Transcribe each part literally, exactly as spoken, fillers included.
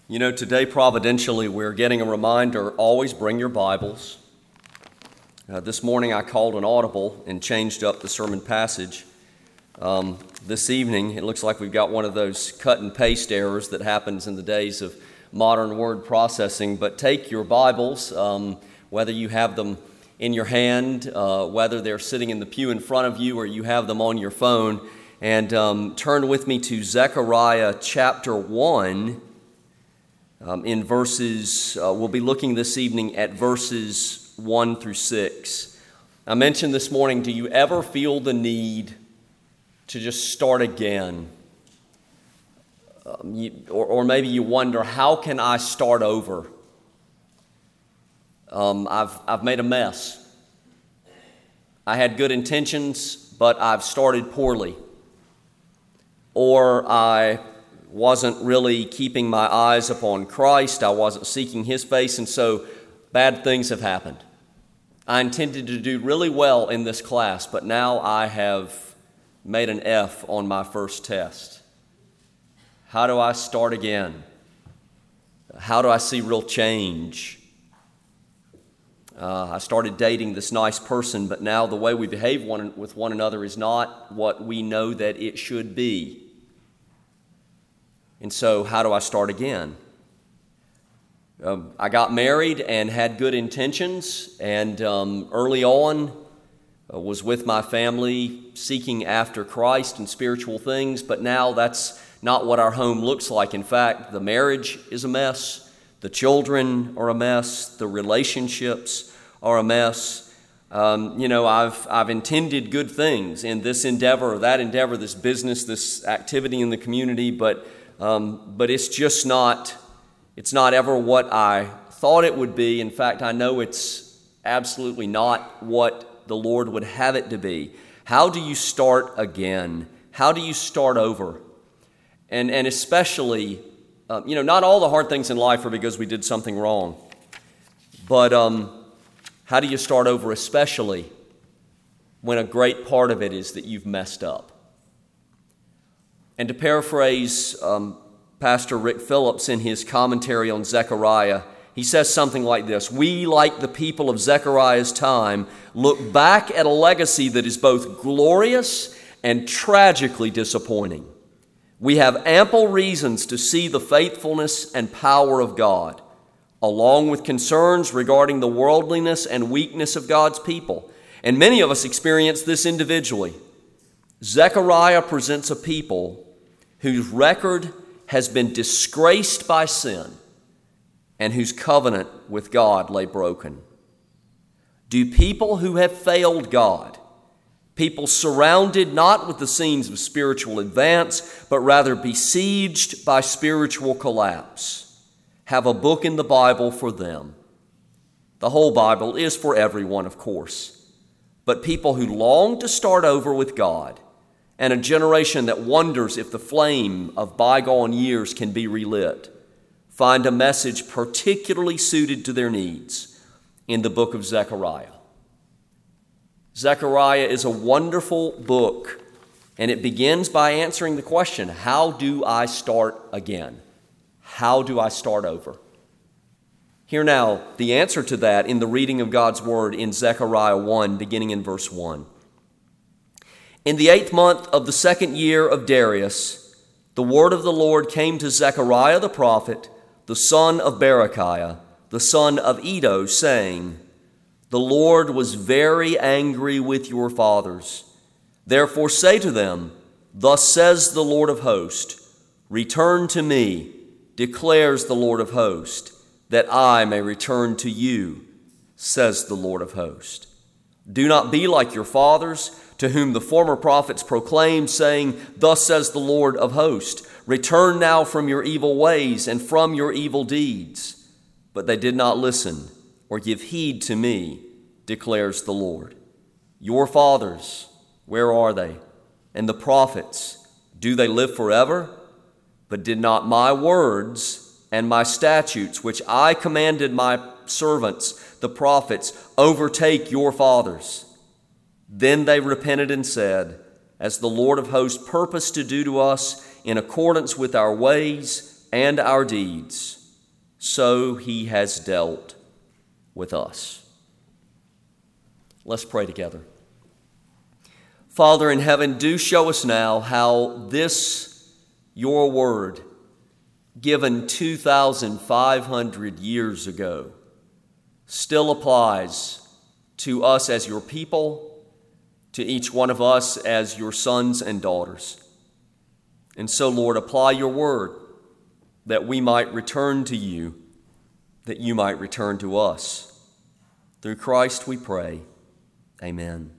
You know, today providentially we're getting a reminder, always bring your Bibles. Uh, this morning I called an audible and changed up the sermon passage. Um, this evening it looks like we've got one of those cut and paste errors that happens in the days of modern word processing. But take your Bibles, um, whether you have them in your hand, uh, whether they're sitting in the pew in front of you or you have them on your phone, and um, turn with me to Zechariah chapter one. Um, in verses, uh, we'll be looking this evening at verses one through six. I mentioned this morning, do you ever feel the need to just start again? Um, you, or, or maybe you wonder, how can I start over? Um, I've, I've made a mess. I had good intentions, but I've started poorly. Or I wasn't really keeping my eyes upon Christ. I wasn't seeking His face, and so bad things have happened. I intended to do really well in this class, but now I have made an F on my first test. How do I start again? How do I see real change? Uh, I started dating this nice person, but now the way we behave one, with one another is not what we know that it should be. And so, how do I start again? Um, I got married and had good intentions, and um, early on uh, was with my family seeking after Christ and spiritual things, but now that's not what our home looks like. In fact, the marriage is a mess, the children are a mess, the relationships are a mess. Um, you know, I've I've intended good things in this endeavor or that endeavor, this business, this activity in the community, but Um, but it's just not, it's not ever what I thought it would be. In fact, I know it's absolutely not what the Lord would have it to be. How do you start again? How do you start over? And and especially, uh, you know, not all the hard things in life are because we did something wrong. But um, how do you start over, especially when a great part of it is that you've messed up? And to paraphrase um, Pastor Rick Phillips in his commentary on Zechariah, he says something like this: we, like the people of Zechariah's time, look back at a legacy that is both glorious and tragically disappointing. We have ample reasons to see the faithfulness and power of God, along with concerns regarding the worldliness and weakness of God's people. And many of us experience this individually. Zechariah presents a people whose record has been disgraced by sin and whose covenant with God lay broken. Do people who have failed God, people surrounded not with the scenes of spiritual advance, but rather besieged by spiritual collapse, have a book in the Bible for them? The whole Bible is for everyone, of course, but people who long to start over with God, and a generation that wonders if the flame of bygone years can be relit, find a message particularly suited to their needs in the book of Zechariah. Zechariah is a wonderful book, and it begins by answering the question, how do I start again? How do I start over? Hear now the answer to that in the reading of God's Word in Zechariah one, beginning in verse one. In the eighth month of the second year of Darius, the word of the Lord came to Zechariah the prophet, the son of Berechiah, the son of Iddo, saying, the Lord was very angry with your fathers. Therefore say to them, thus says the Lord of hosts, return to me, declares the Lord of hosts, that I may return to you, says the Lord of hosts. Do not be like your fathers, to whom the former prophets proclaimed, saying, thus says the Lord of hosts, return now from your evil ways and from your evil deeds. But they did not listen or give heed to me, declares the Lord. Your fathers, where are they? And the prophets, do they live forever? But did not my words and my statutes, which I commanded my servants, the prophets, overtake your fathers? Then they repented and said, as the Lord of hosts purposed to do to us in accordance with our ways, and our deeds, so he has dealt with us. Let's pray together. Father in heaven, do show us now how this, your word, given two thousand five hundred years ago, still applies to us as your people, to each one of us as your sons and daughters. And so, Lord, apply your word that we might return to you, that you might return to us. Through Christ we pray. Amen.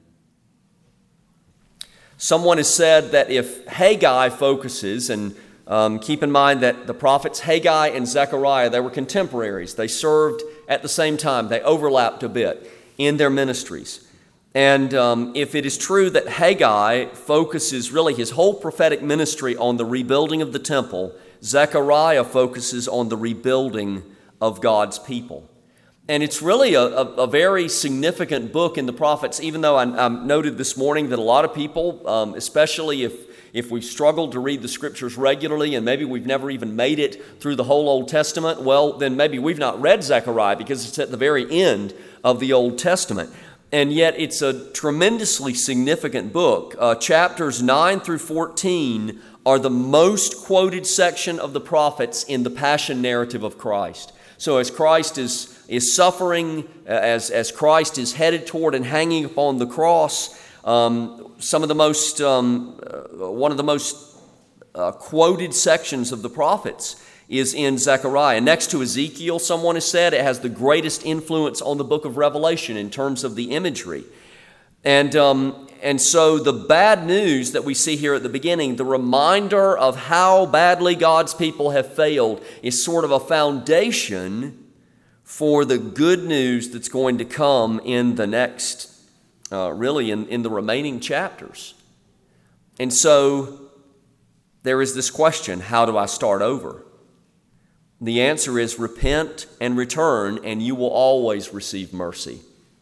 Someone has said that if Haggai focuses, and um, keep in mind that the prophets Haggai and Zechariah, they were contemporaries. They served at the same time. They overlapped a bit in their ministries. And um, if it is true that Haggai focuses really his whole prophetic ministry on the rebuilding of the temple, Zechariah focuses on the rebuilding of God's people. And it's really a, a, a very significant book in the prophets, even though I, I noted this morning that a lot of people, um, especially if, if we've struggled to read the scriptures regularly and maybe we've never even made it through the whole Old Testament, well, then maybe we've not read Zechariah because it's at the very end of the Old Testament. And yet it's a tremendously significant book. Uh, chapters nine through fourteen are the most quoted section of the prophets in the Passion narrative of Christ. So as Christ is, is suffering, as, as Christ is headed toward and hanging upon the cross, um, some of the most, um, uh, one of the most uh, quoted sections of the prophets is in Zechariah. Next to Ezekiel, someone has said, it has the greatest influence on the book of Revelation in terms of the imagery. And um, and so the bad news that we see here at the beginning, the reminder of how badly God's people have failed, is sort of a foundation for the good news that's going to come in the next, uh, really in, in the remaining chapters. And so there is this question, how do I start over? The answer is repent and return, and you will always receive mercy.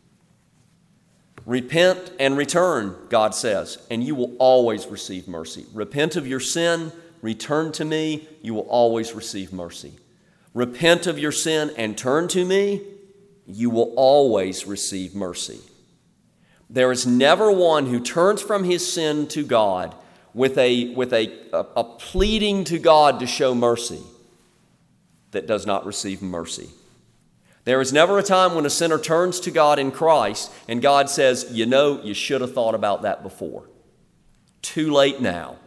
Repent and return, God says, and you will always receive mercy. Repent of your sin, return to me, you will always receive mercy. Repent of your sin and turn to me, you will always receive mercy. There is never one who turns from his sin to God with a, with a, a, a pleading to God to show mercy that does not receive mercy. There is never a time when a sinner turns to God in Christ and God says, you know, you should have thought about that before. Too late now.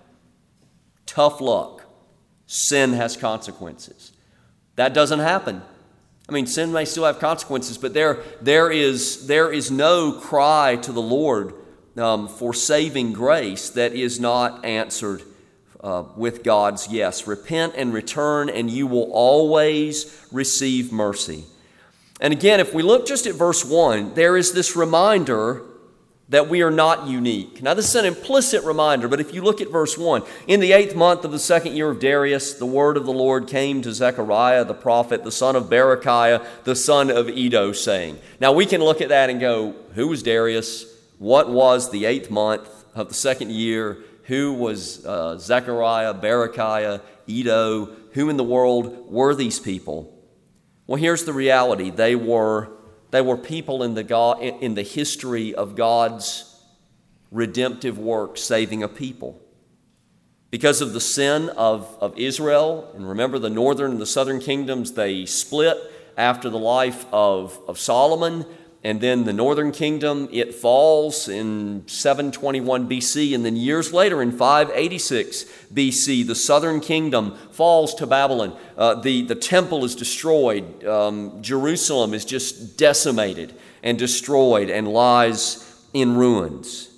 Tough luck. Sin has consequences. That doesn't happen. I mean, sin may still have consequences, but there, there, is, there is no cry to the Lord um, for saving grace that is not answered uh, with God's yes. Repent and return, and you will always receive mercy. And again, if we look just at verse one, there is this reminder that we are not unique. Now, this is an implicit reminder, but if you look at verse one, in the eighth month of the second year of Darius, the word of the Lord came to Zechariah the prophet, the son of Berechiah, the son of Iddo, saying. Now, we can look at that and go, who was Darius? What was the eighth month of the second year? Who was uh, Zechariah, Berechiah, Iddo? Who in the world were these people? Well, here's the reality. They were, they were people in the, God, in the history of God's redemptive work, saving a people. Because of the sin of, of Israel, and remember the northern and the southern kingdoms, they split after the life of, of Solomon. And then the northern kingdom, it falls in seven twenty-one B C. And then years later, in five eighty-six B C, the southern kingdom falls to Babylon. Uh, the, the temple is destroyed. Um, Jerusalem is just decimated and destroyed and lies in ruins.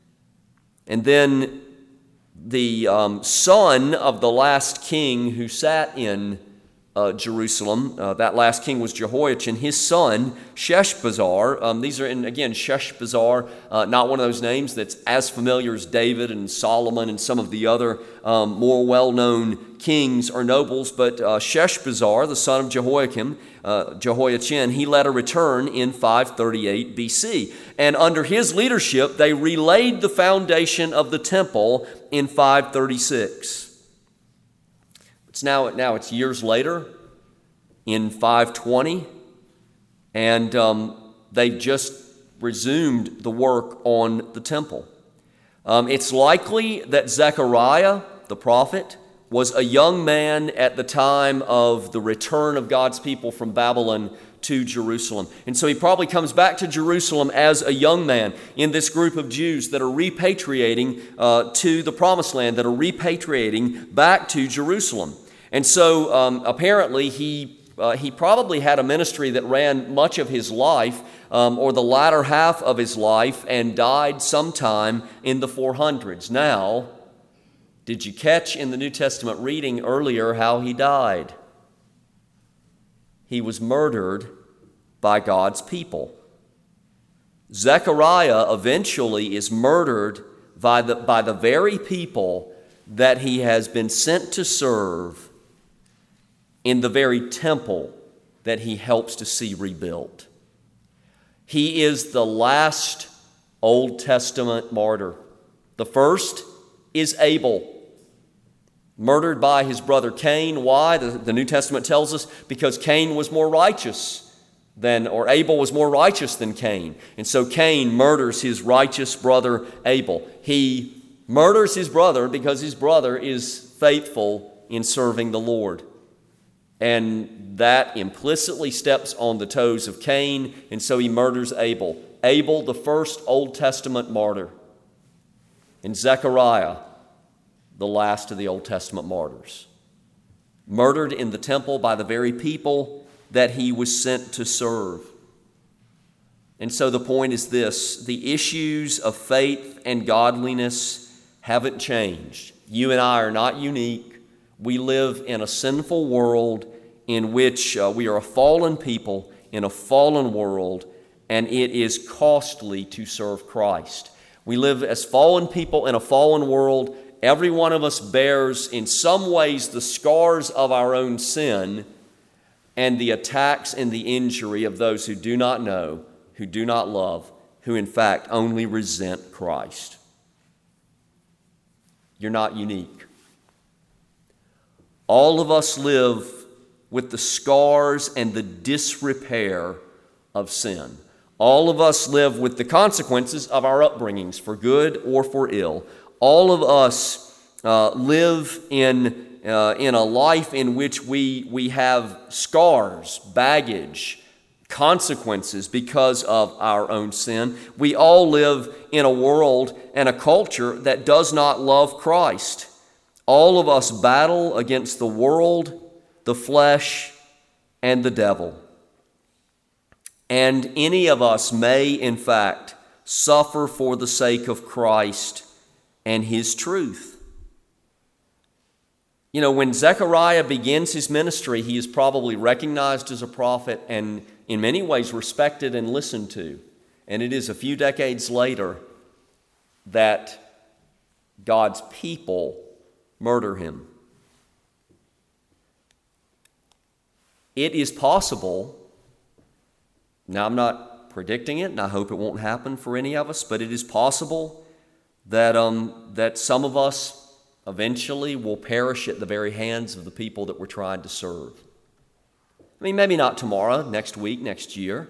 And then the um, son of the last king who sat in Uh, Jerusalem. Uh, that last king was Jehoiachin. His son, Sheshbazzar. Um, these are, in, again, Sheshbazzar, uh, not one of those names that's as familiar as David and Solomon and some of the other um, more well-known kings or nobles. But uh, Sheshbazzar, the son of Jehoiakim, uh, Jehoiachin, he led a return in five thirty-eight B C. And under his leadership, they relaid the foundation of the temple in five thirty-six. It's now, now it's years later in five twenty, and um, they've just resumed the work on the temple. Um, it's likely that Zechariah, the prophet, was a young man at the time of the return of God's people from Babylon to Jerusalem. And so he probably comes back to Jerusalem as a young man in this group of Jews that are repatriating uh, to the Promised Land, that are repatriating back to Jerusalem. And so um, apparently he uh, he probably had a ministry that ran much of his life, um, or the latter half of his life, and died sometime in the four hundreds. Now, did you catch in the New Testament reading earlier how he died? He was murdered by God's people. Zechariah eventually is murdered by the, by the very people that he has been sent to serve in the very temple that he helps to see rebuilt. He is the last Old Testament martyr. The first is Abel, murdered by his brother Cain. Why? The, the New Testament tells us because Cain was more righteous than, or Abel was more righteous than Cain. And so Cain murders his righteous brother Abel. He murders his brother because his brother is faithful in serving the Lord. And that implicitly steps on the toes of Cain, and so he murders Abel. Abel, the first Old Testament martyr. And Zechariah, the last of the Old Testament martyrs, murdered in the temple by the very people that he was sent to serve. And so the point is this: the issues of faith and godliness haven't changed. You and I are not unique. We live in a sinful world in which uh, we are a fallen people in a fallen world, and it is costly to serve Christ. We live as fallen people in a fallen world. Every one of us bears in some ways the scars of our own sin and the attacks and the injury of those who do not know, who do not love, who in fact only resent Christ. You're not unique. All of us live with the scars and the disrepair of sin. All of us live with the consequences of our upbringings, for good or for ill. All of us uh, live in, uh, in a life in which we, we have scars, baggage, consequences because of our own sin. We all live in a world and a culture that does not love Christ. All of us battle against the world, the flesh, and the devil. And any of us may, in fact, suffer for the sake of Christ and His truth. You know, when Zechariah begins his ministry, he is probably recognized as a prophet and in many ways respected and listened to. And it is a few decades later that God's people murder him. It is possible, now I'm not predicting it, and I hope it won't happen for any of us, but it is possible that um, that some of us eventually will perish at the very hands of the people that we're trying to serve. I mean, maybe not tomorrow, next week, next year,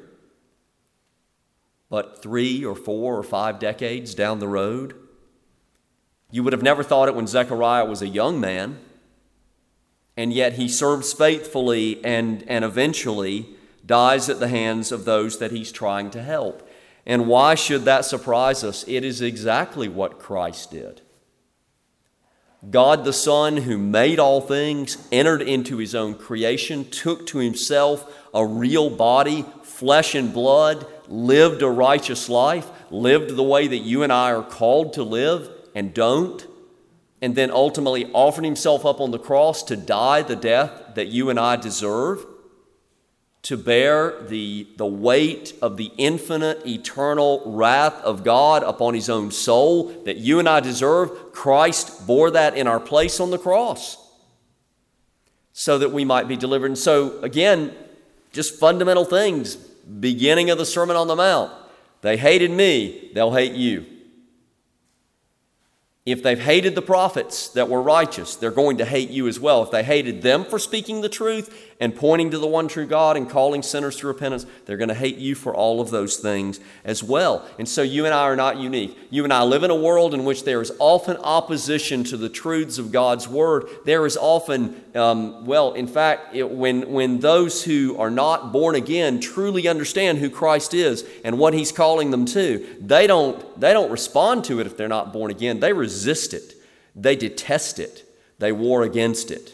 but three or four or five decades down the road. You would have never thought it when Zechariah was a young man, and yet he serves faithfully and, and eventually dies at the hands of those that he's trying to help. And why should that surprise us? It is exactly what Christ did. God the Son, who made all things, entered into his own creation, took to himself a real body, flesh and blood, lived a righteous life, lived the way that you and I are called to live and don't, and then ultimately offered himself up on the cross to die the death that you and I deserve, to bear the, the weight of the infinite, eternal wrath of God upon his own soul that you and I deserve. Christ bore that in our place on the cross so that we might be delivered. And so, again, just fundamental things, beginning of the Sermon on the Mount. They hated me, they'll hate you. If they've hated the prophets that were righteous, they're going to hate you as well. If they hated them for speaking the truth and pointing to the one true God and calling sinners to repentance, they're going to hate you for all of those things as well. And so you and I are not unique. You and I live in a world in which there is often opposition to the truths of God's Word. There is often, um, well, in fact, it, when, when those who are not born again truly understand who Christ is and what He's calling them to, they don't, they don't respond to it if they're not born again. They resist resist it. They detest it. They war against it.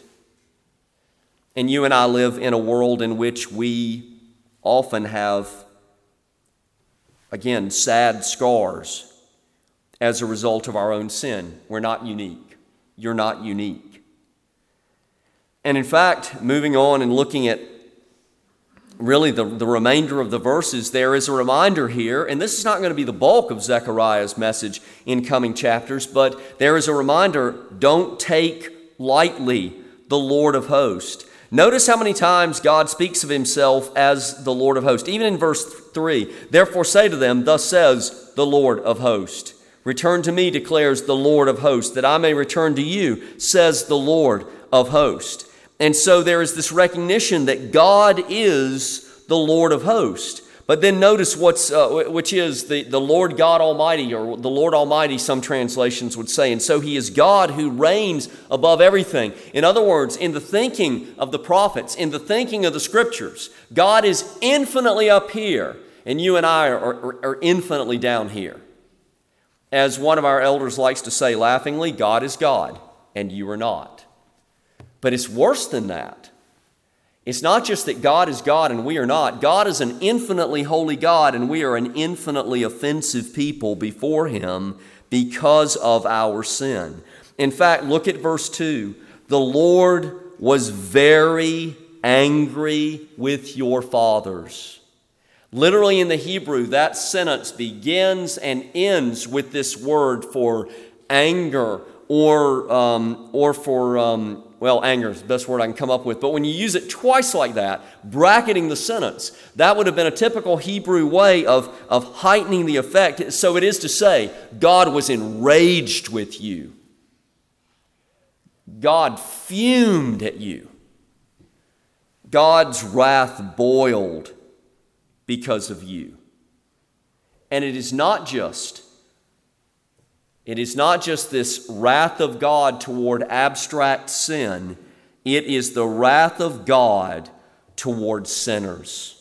And you and I live in a world in which we often have, again, sad scars as a result of our own sin. We're not unique. You're not unique. And in fact, moving on and looking at really the, the remainder of the verses, there is a reminder here, and this is not going to be the bulk of Zechariah's message in coming chapters, but there is a reminder, don't take lightly the Lord of hosts. Notice how many times God speaks of Himself as the Lord of hosts. Even in verse three, therefore say to them, thus says the Lord of hosts. Return to me, declares the Lord of hosts, that I may return to you, says the Lord of hosts. And so there is this recognition that God is the Lord of hosts. But then notice what's, uh, which is the, the Lord God Almighty, or the Lord Almighty, some translations would say. And so He is God who reigns above everything. In other words, in the thinking of the prophets, in the thinking of the Scriptures, God is infinitely up here, and you and I are, are, are infinitely down here. As one of our elders likes to say laughingly, God is God, and you are not. But it's worse than that. It's not just that God is God and we are not. God is an infinitely holy God, and we are an infinitely offensive people before Him because of our sin. In fact, look at verse two. The Lord was very angry with your fathers. Literally in the Hebrew, that sentence begins and ends with this word for anger or, um, or for... Um, Well, anger is the best word I can come up with. But when you use it twice like that, bracketing the sentence, that would have been a typical Hebrew way of, of heightening the effect. So it is to say, God was enraged with you. God fumed at you. God's wrath boiled because of you. And it is not just It is not just this wrath of God toward abstract sin. It is the wrath of God toward sinners.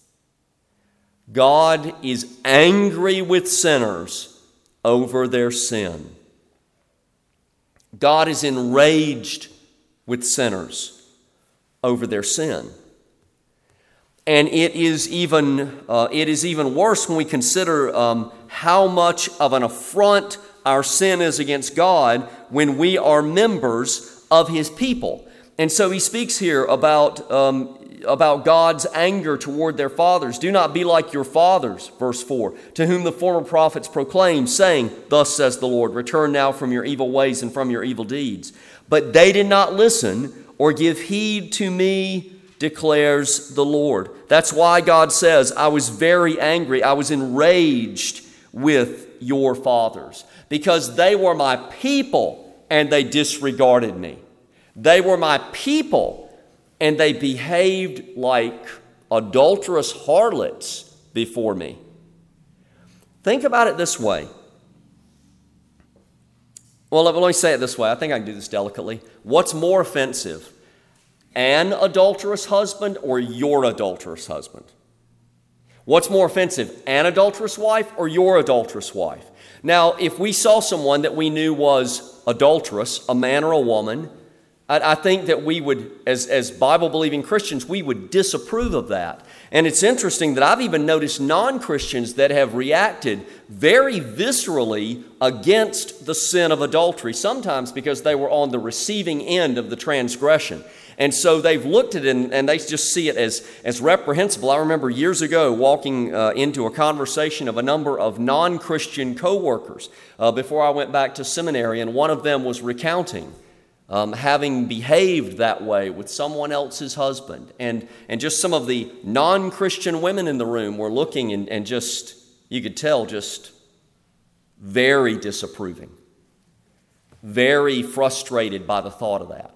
God is angry with sinners over their sin. God is enraged with sinners over their sin. And it is even, uh, it is even worse when we consider um, how much of an affront our sin is against God when we are members of His people. And so he speaks here about, um, about God's anger toward their fathers. Do not be like your fathers, verse four, to whom the former prophets proclaimed, saying, thus says the Lord, return now from your evil ways and from your evil deeds. But they did not listen or give heed to me, declares the Lord. That's why God says, I was very angry. I was enraged with your fathers, because they were my people and they disregarded me. They were my people and they behaved like adulterous harlots before me. Think about it this way. Well, let me say it this way. I think I can do this delicately. What's more offensive, an adulterous husband or your adulterous husband? What's more offensive, an adulterous wife or your adulterous wife? Now, if we saw someone that we knew was adulterous, a man or a woman, I, I think that we would, as, as Bible-believing Christians, we would disapprove of that. And it's interesting that I've even noticed non-Christians that have reacted very viscerally against the sin of adultery, sometimes because they were on the receiving end of the transgression. And so they've looked at it and, and they just see it as, as reprehensible. I remember years ago walking uh, into a conversation of a number of non-Christian co-workers uh, before I went back to seminary, and one of them was recounting um, having behaved that way with someone else's husband. And, and just some of the non-Christian women in the room were looking and, and just, you could tell, just very disapproving. very frustrated by the thought of that.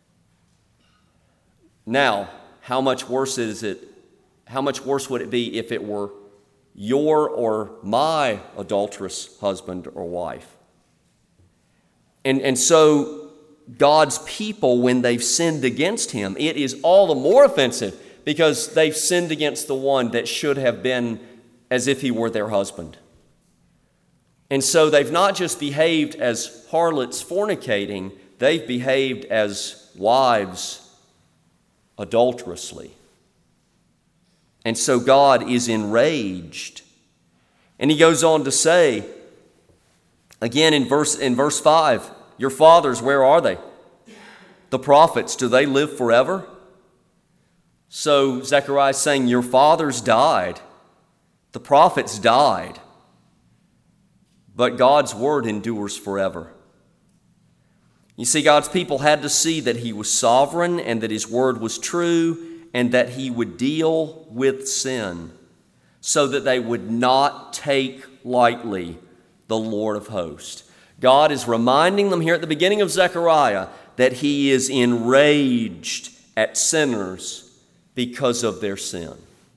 Now, how much worse is it? How much worse would it be if it were your or my adulterous husband or wife? And, and so God's people, when they've sinned against him, it is all the more offensive because they've sinned against the one that should have been as if he were their husband. And so they've not just behaved as harlots fornicating, they've behaved as wives adulterously. And so God is enraged. And he goes on to say, again in verse, in verse five, your fathers, where are they? The prophets, do they live forever? So Zechariah is saying, your fathers died. The prophets died. But God's word endures forever. You see, God's people had to see that he was sovereign and that his word was true and that he would deal with sin so that they would not take lightly the Lord of hosts. God is reminding them here at the beginning of Zechariah that he is enraged at sinners because of their sin.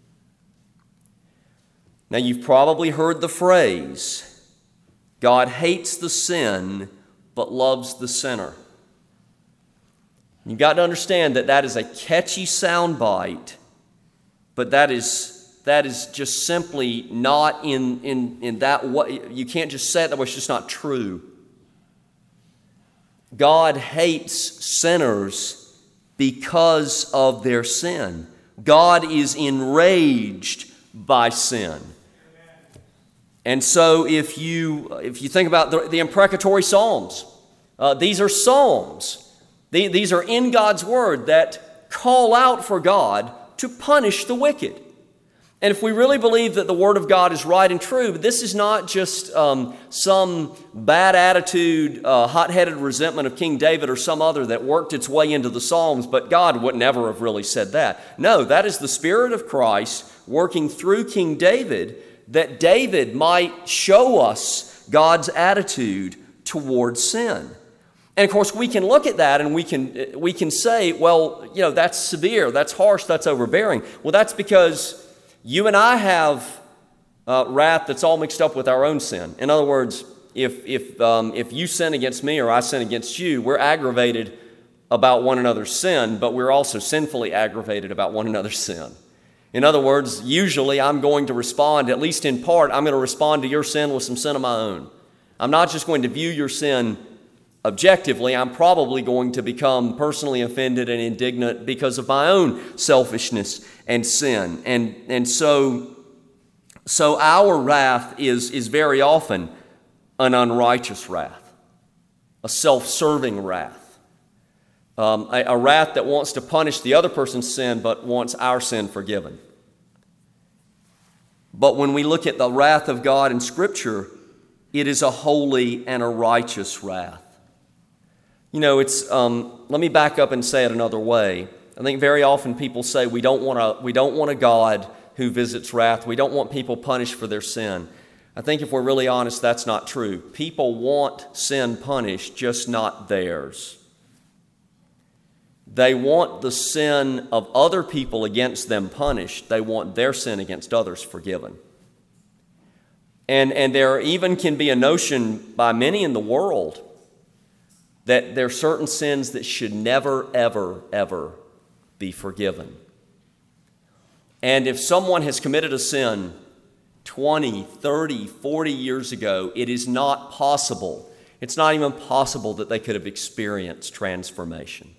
Now, you've probably heard the phrase, God hates the sin but loves the sinner. You've got to understand that that is a catchy soundbite, but that is that is just simply not in, in, in that way. You can't just say it that way. It's just not true. God hates sinners because of their sin. God is enraged by sin. And so if you if you think about the, the imprecatory Psalms, uh, these are Psalms. The, these are in God's Word that call out for God to punish the wicked. And if we really believe that the Word of God is right and true, this is not just um, some bad attitude, uh, hot-headed resentment of King David or some other that worked its way into the Psalms, but God would never have really said that. No, that is the Spirit of Christ working through King David, that David might show us God's attitude towards sin. And of course, we can look at that and we can we can say, well, you know, that's severe, that's harsh, that's overbearing. Well, that's because you and I have uh, wrath that's all mixed up with our own sin. In other words, if if um, if you sin against me or I sin against you, we're aggravated about one another's sin, but we're also sinfully aggravated about one another's sin. In other words, usually I'm going to respond, at least in part, I'm going to respond to your sin with some sin of my own. I'm not just going to view your sin objectively. I'm probably going to become personally offended and indignant because of my own selfishness and sin. And, and so, so our wrath is, is very often an unrighteous wrath, a self-serving wrath, um, a, a wrath that wants to punish the other person's sin but wants our sin forgiven. But when we look at the wrath of God in Scripture, it is a holy and a righteous wrath. You know, it's, um, let me back up and say it another way. I think very often people say we don't want a, we don't want a God who visits wrath. We don't want people punished for their sin. I think if we're really honest, that's not true. People want sin punished, just not theirs. They want the sin of other people against them punished. They want their sin against others forgiven. And, and there even can be a notion by many in the world that there are certain sins that should never, ever, ever be forgiven. And if someone has committed a sin twenty, thirty, forty years ago, it is not possible. It's not even possible that they could have experienced transformation.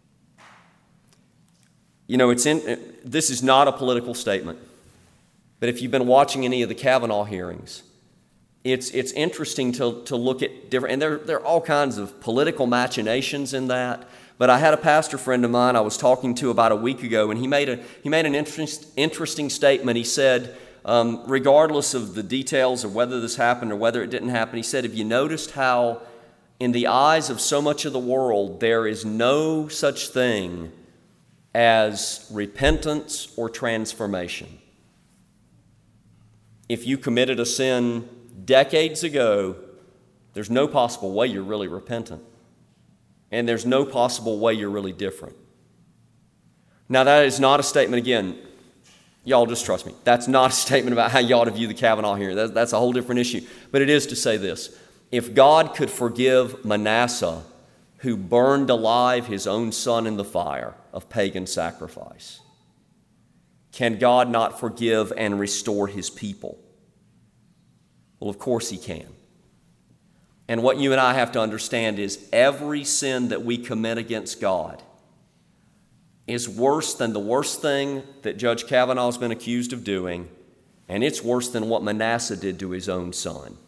You know, it's in, this is not a political statement, but if you've been watching any of the Kavanaugh hearings, It's it's interesting to, to look at different, and there, there are all kinds of political machinations in that. But I had a pastor friend of mine I was talking to about a week ago, and he made a he made an interest, interesting statement. He said, um, regardless of the details of whether this happened or whether it didn't happen, he said, have you noticed how in the eyes of so much of the world there is no such thing as repentance or transformation? If you committed a sin decades ago, there's no possible way you're really repentant. And there's no possible way you're really different. Now, that is not a statement, again, y'all just trust me, that's not a statement about how you ought to view the Kavanaugh hearing. That's, that's a whole different issue. But it is to say this: if God could forgive Manasseh, who burned alive his own son in the fire of pagan sacrifice, can God not forgive and restore his people? Well, of course he can. And what you and I have to understand is every sin that we commit against God is worse than the worst thing that Judge Kavanaugh has been accused of doing, and it's worse than what Manasseh did to his own son.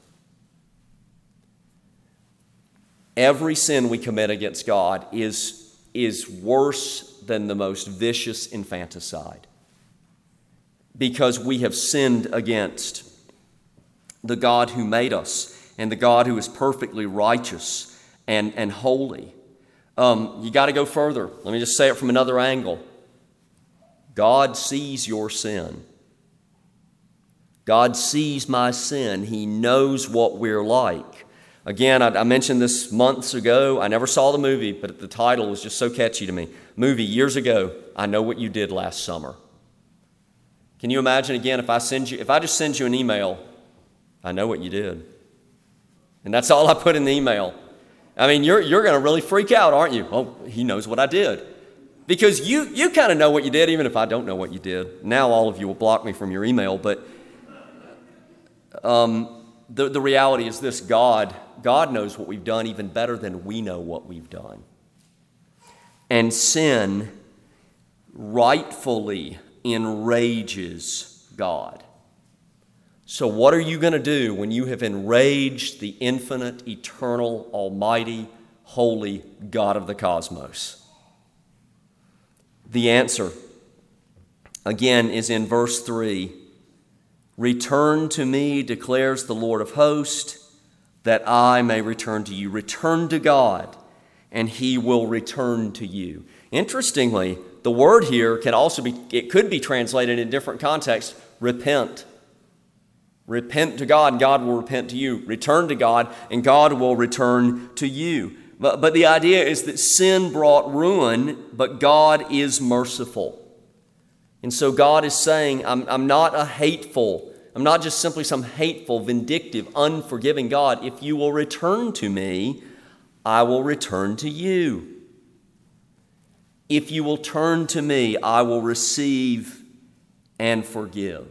Every sin we commit against God is, is worse than the most vicious infanticide, because we have sinned against the God who made us and the God who is perfectly righteous and, and holy. Um, you got to go further. Let me just say it from another angle. God sees your sin. God sees my sin. He knows what we're like. Again, I, I mentioned this months ago. I never saw the movie, but the title was just so catchy to me. Movie years ago, I Know What You Did Last Summer. Can you imagine, again, if I send you, if I just send you an email, I know what you did. And that's all I put in the email. I mean, you're you're going to really freak out, aren't you? Oh, he knows what I did. Because you you kind of know what you did, even if I don't know what you did. Now all of you will block me from your email, but um, the, the reality is this: God, God knows what we've done even better than we know what we've done. And sin rightfully enrages God. So what are you going to do when you have enraged the infinite, eternal, almighty, holy God of the cosmos? The answer, again, is in verse three. Return to me, declares the Lord of hosts, that I may return to you. Return to God, and he will return to you. Interestingly, the word here can also be, it could be translated in different contexts, repent. Repent to God, God will repent to you. Return to God, and God will return to you. But, but the idea is that sin brought ruin, but God is merciful. And so God is saying, I'm, I'm not a hateful, I'm not just simply some hateful, vindictive, unforgiving God. If you will return to me, I will return to you. If you will turn to me, I will receive and forgive.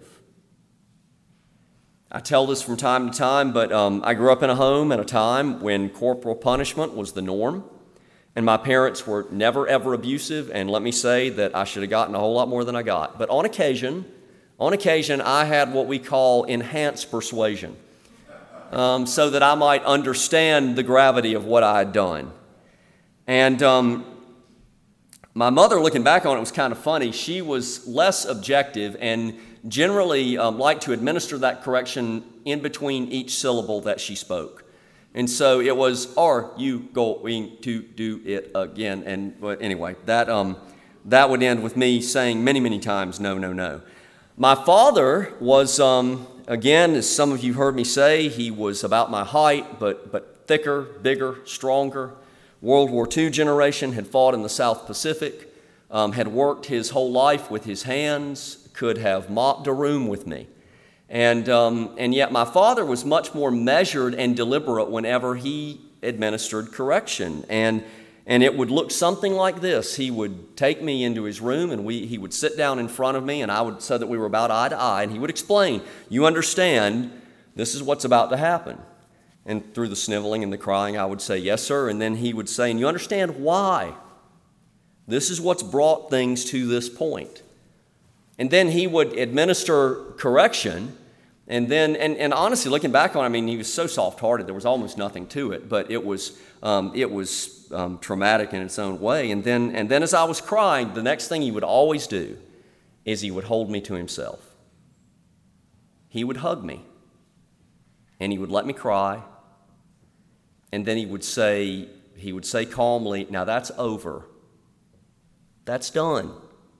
I tell this from time to time, but um, I grew up in a home at a time when corporal punishment was the norm, and my parents were never, ever abusive, and let me say that I should have gotten a whole lot more than I got. But on occasion, on occasion, I had what we call enhanced persuasion, um, so that I might understand the gravity of what I had done. And um, my mother, looking back on it, was kind of funny. She was less objective and generally um, liked to administer that correction in between each syllable that she spoke. And so it was, are you going to do it again? And but anyway, that um, that would end with me saying many, many times, no, no, no. My father was, um, again, as some of you heard me say, he was about my height, but but thicker, bigger, stronger. World War Two generation, had fought in the South Pacific, um, had worked his whole life with his hands, could have mopped a room with me. And um, and yet my father was much more measured and deliberate whenever he administered correction. And and it would look something like this. He would take me into his room, and we he would sit down in front of me, and I would, so that we were about eye to eye, and he would explain, you understand, this is what's about to happen. And through the sniveling and the crying, I would say, yes, sir. And then he would say, and you understand why? This is what's brought things to this point. And then he would administer correction. And then, and, and honestly, looking back on it, I mean, he was so soft-hearted, there was almost nothing to it, but it was um, it was um, traumatic in its own way. And then, and then as I was crying, the next thing he would always do is he would hold me to himself. He would hug me, and he would let me cry. And then he would say, he would say calmly, now that's over. That's done.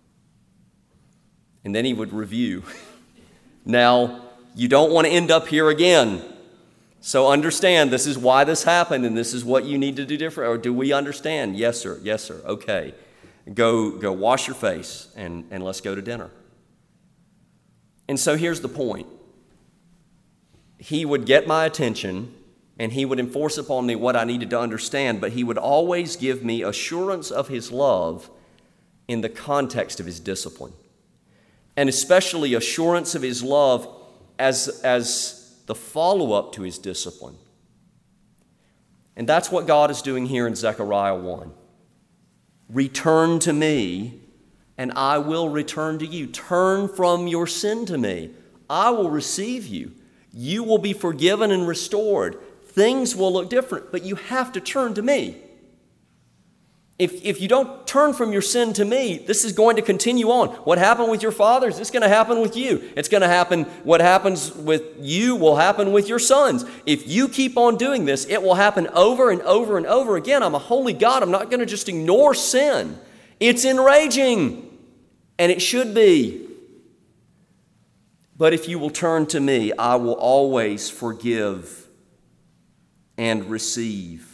And then he would review. Now, you don't want to end up here again. So understand this is why this happened and this is what you need to do different. Or do we understand? Yes, sir. Yes, sir. Okay. Go, go wash your face and, and let's go to dinner. And so here's the point. He would get my attention and he would enforce upon me what I needed to understand, but he would always give me assurance of his love in the context of his discipline. And especially assurance of his love as, as the follow-up to his discipline. And that's what God is doing here in Zechariah one. Return to me, and I will return to you. Turn from your sin to me. I will receive you. You will be forgiven and restored. Things will look different, but you have to turn to me. If, if you don't turn from your sin to me, this is going to continue on. What happened with your fathers, it's going to happen with you. It's going to happen, what happens with you will happen with your sons. If you keep on doing this, it will happen over and over and over again. I'm a holy God. I'm not going to just ignore sin. It's enraging, and it should be. But if you will turn to me, I will always forgive and receive.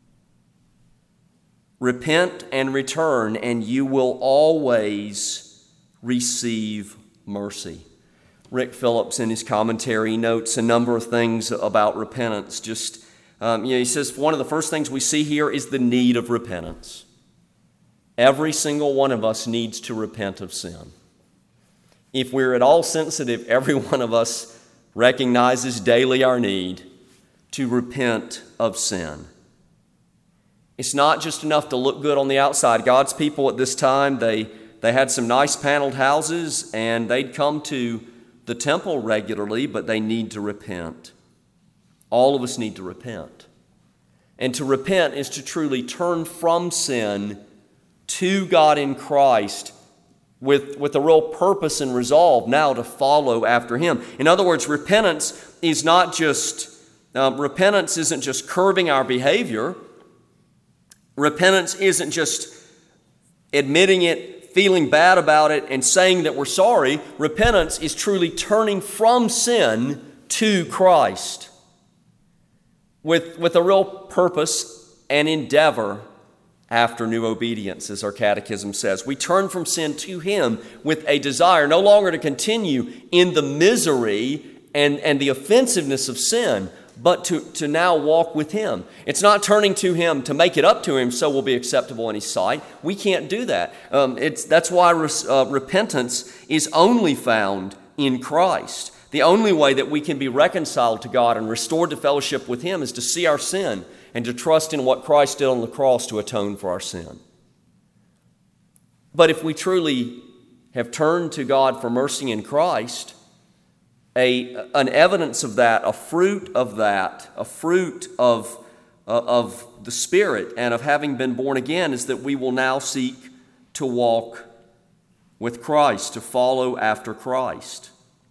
Repent and return, and you will always receive mercy. Rick Phillips, in his commentary, notes a number of things about repentance. Just, um, you know, he says one of the first things we see here is the need of repentance. Every single one of us needs to repent of sin. If we're at all sensitive, every one of us recognizes daily our need to repent of sin. It's not just enough to look good on the outside. God's people at this time, they, they had some nice paneled houses, and they'd come to the temple regularly, but they need to repent. All of us need to repent. And to repent is to truly turn from sin to God in Christ with, with a real purpose and resolve now to follow after Him. In other words, repentance is not just, um, repentance isn't just curbing our behavior. Repentance isn't just admitting it, feeling bad about it, and saying that we're sorry. Repentance is truly turning from sin to Christ with, with a real purpose and endeavor after new obedience, as our catechism says. We turn from sin to Him with a desire no longer to continue in the misery and, and the offensiveness of sin, but to, to now walk with Him. It's not turning to Him to make it up to Him so we'll be acceptable in His sight. We can't do that. Um, it's, that's why res, uh, repentance is only found in Christ. The only way that we can be reconciled to God and restored to fellowship with Him is to see our sin and to trust in what Christ did on the cross to atone for our sin. But if we truly have turned to God for mercy in Christ, A, an evidence of that, a fruit of that, a fruit of, uh, of the Spirit and of having been born again is that we will now seek to walk with Christ, to follow after Christ.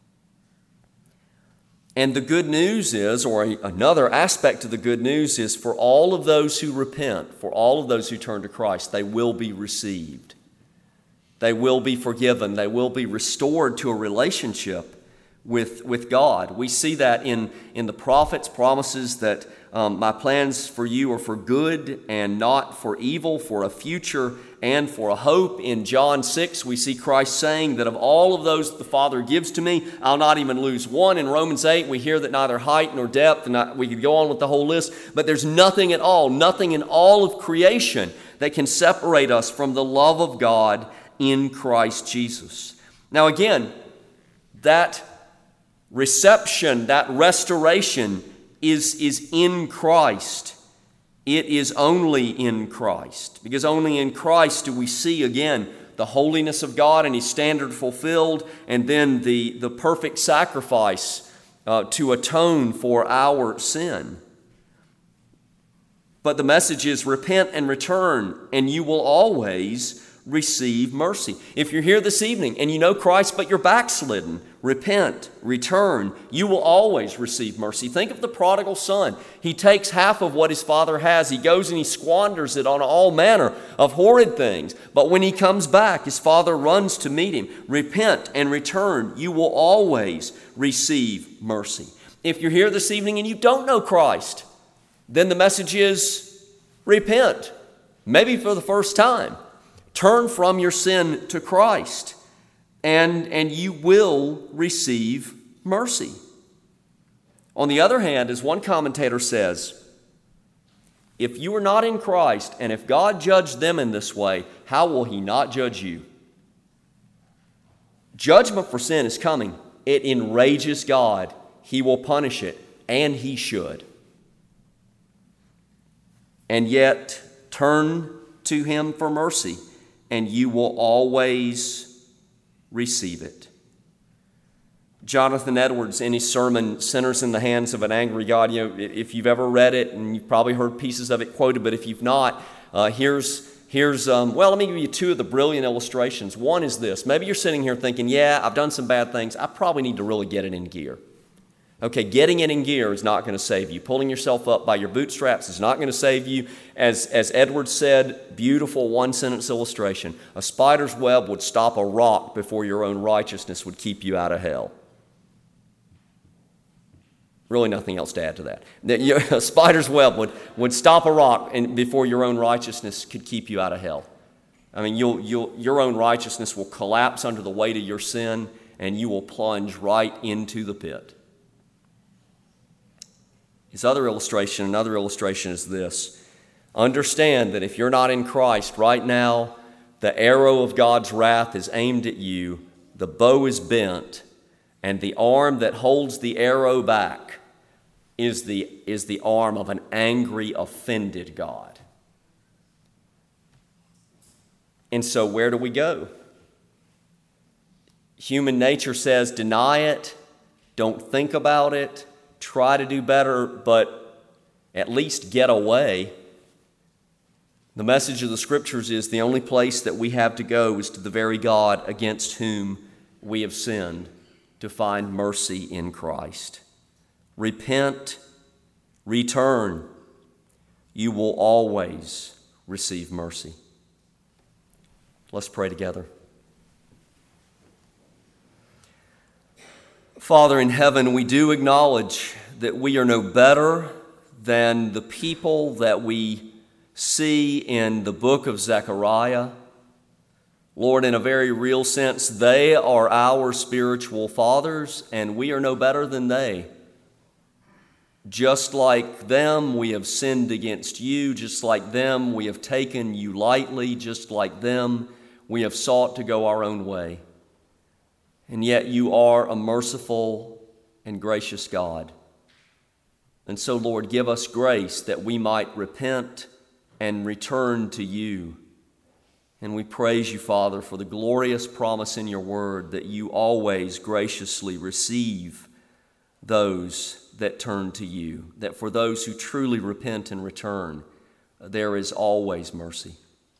And the good news is, or a, another aspect of the good news is, for all of those who repent, for all of those who turn to Christ, they will be received. They will be forgiven. They will be restored to a relationship with, with God. We see that in, in the prophets' promises that um, my plans for you are for good and not for evil, for a future and for a hope. In John six, we see Christ saying that of all of those that the Father gives to me, I'll not even lose one. In Romans eight, we hear that neither height nor depth, and I, we could go on with the whole list, but there's nothing at all, nothing in all of creation that can separate us from the love of God in Christ Jesus. Now again, that reception, that restoration is, is in Christ. It is only in Christ, because only in Christ do we see again the holiness of God and His standard fulfilled, and then the, the perfect sacrifice uh, to atone for our sin. But the message is repent and return, and you will always receive mercy. If you're here this evening and you know Christ but you're backslidden, repent, return. You will always receive mercy. Think of the prodigal son. He takes half of what his father has. He goes and he squanders it on all manner of horrid things. But when he comes back, his father runs to meet him. Repent and return. You will always receive mercy. If you're here this evening and you don't know Christ, then the message is repent, maybe for the first time. Turn from your sin to Christ, and, and you will receive mercy. On the other hand, as one commentator says, if you are not in Christ, and if God judged them in this way, how will he not judge you? Judgment for sin is coming. It enrages God. He will punish it, and he should. And yet, turn to him for mercy, and you will always receive it. Jonathan Edwards, in his sermon, Sinners in the Hands of an Angry God, you know, if you've ever read it, and you've probably heard pieces of it quoted, but if you've not, uh, here's, here's um, well, let me give you two of the brilliant illustrations. One is this. Maybe you're sitting here thinking, yeah, I've done some bad things. I probably need to really get it in gear. Okay, getting it in gear is not going to save you. Pulling yourself up by your bootstraps is not going to save you. As, as Edwards said, beautiful one-sentence illustration, a spider's web would stop a rock before your own righteousness would keep you out of hell. Really nothing else to add to that. A spider's web would, would stop a rock and before your own righteousness could keep you out of hell. I mean, you'll, you'll, your own righteousness will collapse under the weight of your sin, and you will plunge right into the pit. His other illustration, another illustration is this. Understand that if you're not in Christ right now, the arrow of God's wrath is aimed at you, the bow is bent, and the arm that holds the arrow back is the, is the arm of an angry, offended God. And so where do we go? Human nature says deny it, don't think about it, try to do better, but at least get away. The message of the Scriptures is the only place that we have to go is to the very God against whom we have sinned, to find mercy in Christ. Repent, return. You will always receive mercy. Let's pray together. Father in heaven, we do acknowledge that we are no better than the people that we see in the book of Zechariah. Lord, in a very real sense, they are our spiritual fathers, and we are no better than they. Just like them, we have sinned against you. Just like them, we have taken you lightly. Just like them, we have sought to go our own way. And yet you are a merciful and gracious God. And so, Lord, give us grace that we might repent and return to you. And we praise you, Father, for the glorious promise in your word that you always graciously receive those that turn to you, that for those who truly repent and return, there is always mercy.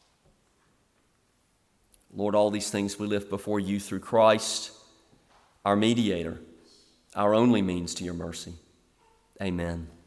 Lord, all these things we lift before you through Christ, our mediator, our only means to your mercy. Amen.